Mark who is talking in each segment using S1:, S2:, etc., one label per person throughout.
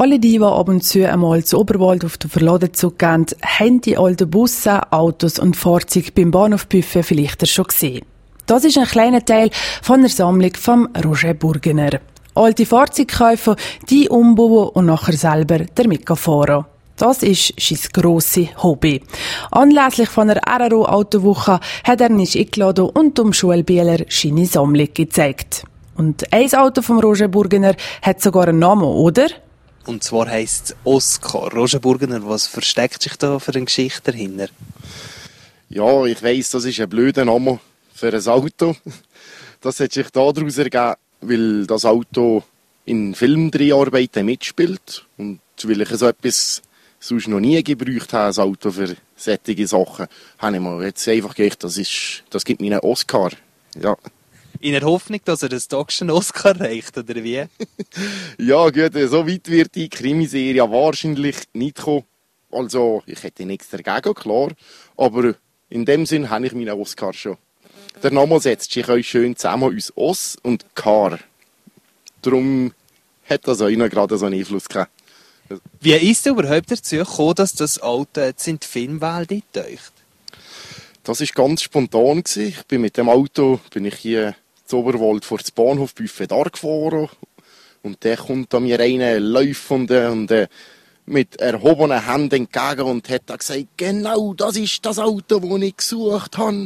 S1: Alle die ab und zu einmal zu Oberwald auf den Verladenzug gehen, haben die alten Busse, Autos und Fahrzeuge beim Bahnhof Büffe vielleicht schon gesehen. Das ist ein kleiner Teil von der Sammlung von Roger Burgener. Alte Fahrzeugkäufer, die umbauen und nachher selber damit fahren. Das ist sein grosses Hobby. Anlässlich von der RRO Autowoche hat er nicht eingeladen und um Schulbieler seine Sammlung gezeigt. Und ein Auto von Roger Burgener hat sogar einen Namen, oder?
S2: Und zwar heisst es Oscar. Roger Burgener, was versteckt sich da für eine Geschichte dahinter?
S3: Ja, ich weiss, das ist ein blöder Name für ein Auto. Das hat sich daraus ergeben, weil das Auto in Filmdreharbeiten mitspielt und weil ich so etwas sonst noch nie gebraucht habe, ein Auto für solche Sachen, habe ich mir jetzt einfach gedacht, das gibt mir einen Oscar. Ja.
S2: In der Hoffnung, dass er das Tagschen Oscar reicht, oder wie?
S3: Ja gut, so weit wird die Krimiserie wahrscheinlich nicht kommen. Also, ich hätte nichts dagegen, klar. Aber in dem Sinn habe ich meinen Oscar schon. Der Name setzt sich euch schön zusammen aus Os und Car. Darum hat das auch noch gerade so einen Einfluss gehabt.
S2: Wie ist es überhaupt dazu gekommen, dass das Auto jetzt in die Filmwelt eintaucht?
S3: Das war ganz spontan. Ich bin mit dem Auto hier zu Oberwald vor dem Bahnhof Büffe da gefahren. Und der kommt an mir rein, laufend und mit erhobenen Händen entgegen und hat gesagt, genau, das ist das Auto, das ich gesucht habe.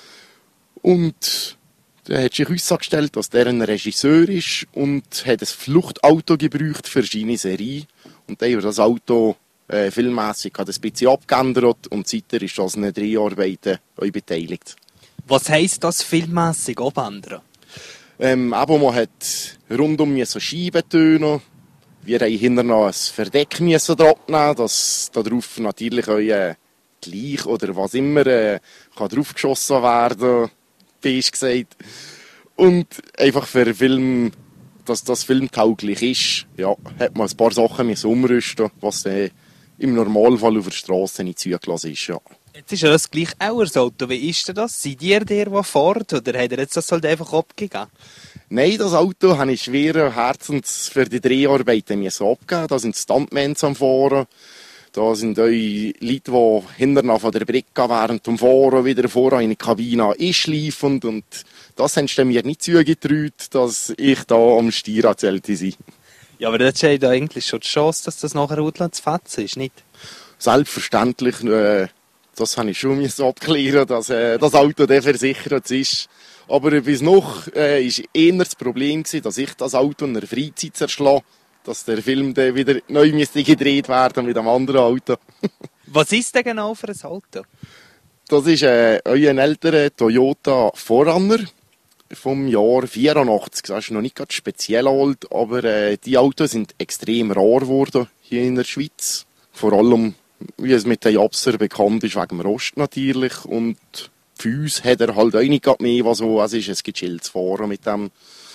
S3: Und er hat sich uns gestellt, dass der ein Regisseur ist und hat ein Fluchtauto gebraucht für seine Serie. Und dann hat das Auto filmmässig ein bisschen abgeändert und seitdem ist das an Dreharbeiten beteiligt.
S2: Was heisst das filmmässig abändern?
S3: Man hat rundum so Scheibentöne. Wir haben hinterher noch ein Verdeck drauf nehmen, dass darauf natürlich auch gleich oder was immer kann draufgeschossen werden, bist gesagt. Und einfach für den Film, dass das filmtauglich ist, ja, hat man ein paar Sachen umrüsten, was im Normalfall auf der Straße nicht zugelassen ist. Ja.
S2: Jetzt ist ja das gleich auch ein Auto. Wie ist denn das? Seid ihr der fährt oder hat er jetzt das halt einfach abgegeben?
S3: Nein, das Auto habe ich schweren Herzens für die Dreharbeiten abgegeben. Da sind Stuntmans am Fahren. Da sind auch Leute, die hinterher von der Brücke während dem Fahren wieder vorne in die Kabine einschleifen. Und das haben sie mir nicht zugetraut, dass ich da am Stier erzählte sei.
S2: Ja, aber das ist ja eigentlich schon die Chance, dass das nachher Outland zu fetzen ist, nicht?
S3: Selbstverständlich. Das habe ich schon abklären, dass das Auto versichert ist. Aber bis noch war eher das Problem, dass ich das Auto in der Freizeit zerschlage, dass der Film dann wieder neu gedreht werden mit einem anderen Auto.
S2: Was ist denn genau für ein Auto?
S3: Das ist ein älterer Toyota 4Runner vom Jahr 84. Das ist noch nicht ganz speziell alt, aber die Autos sind extrem rar geworden hier in der Schweiz. Vor allem, wie es mit den Japser bekannt ist, wegen dem Rost natürlich. Und für uns hat er halt auch nicht mehr, was so es ist, es gibt zu fahren mit dem.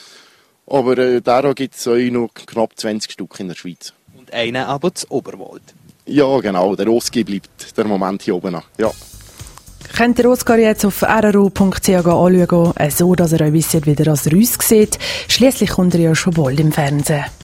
S3: Aber daran gibt es auch noch knapp 20 Stück in der Schweiz.
S2: Und einen aber zu Oberwald.
S3: Ja, genau. Der Oski bleibt der Moment hier oben. Ja.
S1: Könnt ihr Oscar jetzt auf rru.ch anschauen, so dass ihr euch wisst, wie er als Rüss sieht. Schliesslich kommt er ja schon bald im Fernsehen.